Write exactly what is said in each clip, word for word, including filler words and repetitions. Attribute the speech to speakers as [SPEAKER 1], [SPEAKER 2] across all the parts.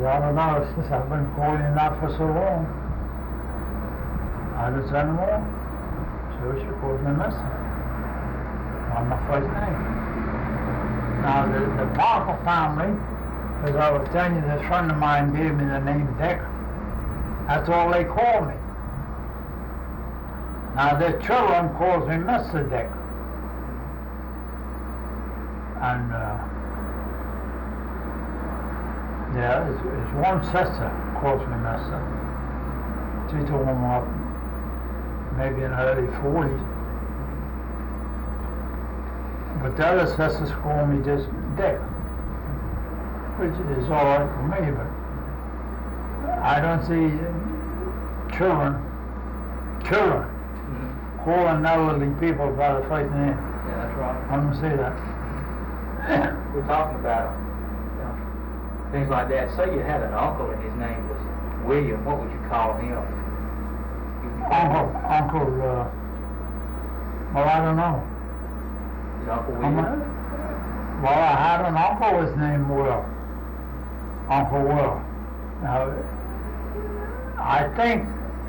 [SPEAKER 1] I don't know, since I've been calling that for so long. I just anymore. So she calls me mister. On my first name. Now the, the Parker family, as I was telling you, this friend of mine gave me the name Dick. That's all they call me. Now their children calls me Mister Dick. And uh, yeah, it's, it's one sister calls me Mister. She's a woman up maybe in her early forties. But the other sisters call me just Dick, which is all right for me, but I don't see children, children mm-hmm. calling elderly people by the first name.
[SPEAKER 2] Yeah, that's right.
[SPEAKER 1] I don't see that.
[SPEAKER 2] We're talking about you know, things like that. Say you had an uncle and his name was William, what would you call him?
[SPEAKER 1] Uncle, Uncle, uh, well, I don't know.
[SPEAKER 2] Is Uncle William?
[SPEAKER 1] Um, well, I had an uncle, his name Will. Uncle Will. Now, I think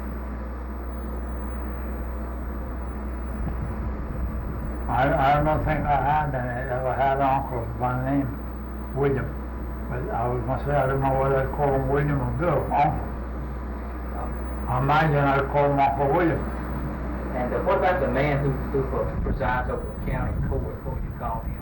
[SPEAKER 1] I, I don't think I had any, ever had an uncle by the name William. But I was going to say, I don't know whether I'd call him William or Bill. Uncle. I imagine I'd call him Uncle William.
[SPEAKER 2] And uh, what about the man who, who uh, presides over the county court? What would you call him?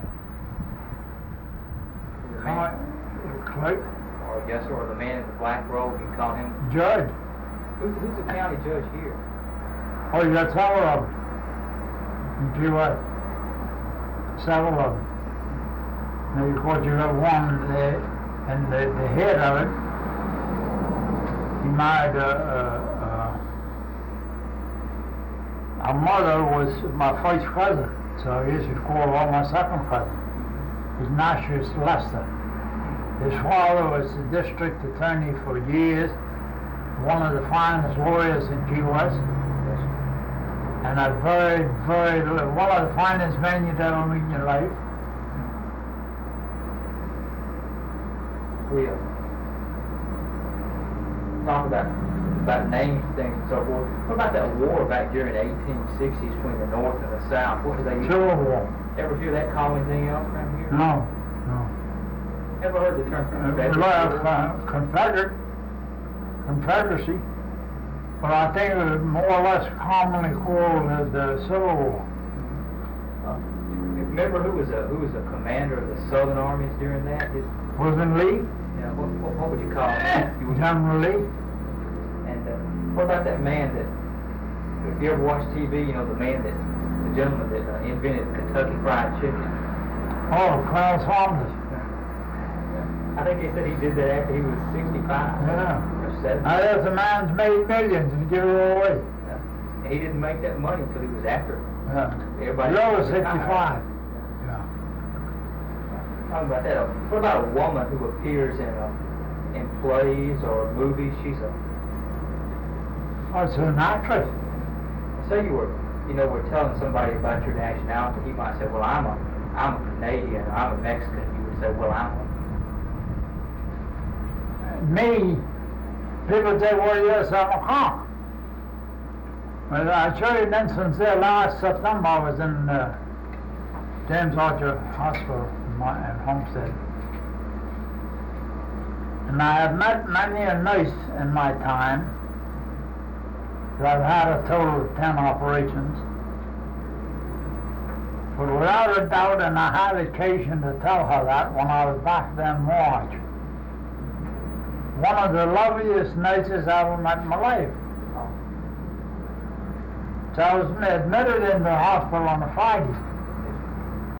[SPEAKER 1] Clerk?
[SPEAKER 2] Or yes, or the man in the black robe, you call him?
[SPEAKER 1] Judge.
[SPEAKER 2] Who, who's the county judge here?
[SPEAKER 1] Oh, you got several of them. You see what? Several of them. Now, of course, you got one there, and the, the head of it, he married a, a, a, our mother was my first cousin, so I used to call her my second cousin. His Ignatius Lester. His father was the district attorney for years, one of the finest lawyers in Key West, and a very, very, one of the finest men you'd ever meet in your life.
[SPEAKER 2] We uh, talk about about names, things, and so forth. What about that war back during the eighteen sixties between the North and the South? What did they use?
[SPEAKER 1] Civil War.
[SPEAKER 2] Ever hear that called anything else around here?
[SPEAKER 1] No, no.
[SPEAKER 2] Ever heard the term Confederate?
[SPEAKER 1] Uh, uh, Confederate, Confederacy. But I think it was more or less commonly called as the Civil War.
[SPEAKER 2] Uh, remember who was a who was a commander of the Southern armies during that? His,
[SPEAKER 1] Wasn't Lee?
[SPEAKER 2] Yeah. What, what, what would you call him?
[SPEAKER 1] General Lee.
[SPEAKER 2] And uh, what about that man that? If you ever watch T V, you know the man that the gentleman that uh, invented Kentucky Fried Chicken.
[SPEAKER 1] Oh, Clarence Thomas.
[SPEAKER 2] I think they said he did that after he was sixty-five.
[SPEAKER 1] Yeah.
[SPEAKER 2] Or seventy.
[SPEAKER 1] Now there's a man's made millions and give it all away.
[SPEAKER 2] Yeah. And he didn't make that money until he was after.
[SPEAKER 1] Yeah.
[SPEAKER 2] Everybody.
[SPEAKER 1] You're over sixty-five. Yeah.
[SPEAKER 2] Talking about that. Uh, what about a woman who appears in uh, in plays or movies? She's a.
[SPEAKER 1] Oh, it's an actress.
[SPEAKER 2] Say you were, you know, we're telling somebody about your nationality. He might say, "Well, I'm a, I'm a Canadian. Or I'm a Mexican." You would say, "Well, I'm a."
[SPEAKER 1] Me, people say, well, yes, I'm a cop. But I show you an instance there last September. I was in uh, James Archer Hospital in, my, in Homestead. And I have met many a nurse in my time. I've had a total of ten operations. But without a doubt, and I had occasion to tell her that when I was back there in March, one of the loveliest nurses I ever met in my life. So I was admitted in the hospital on a Friday.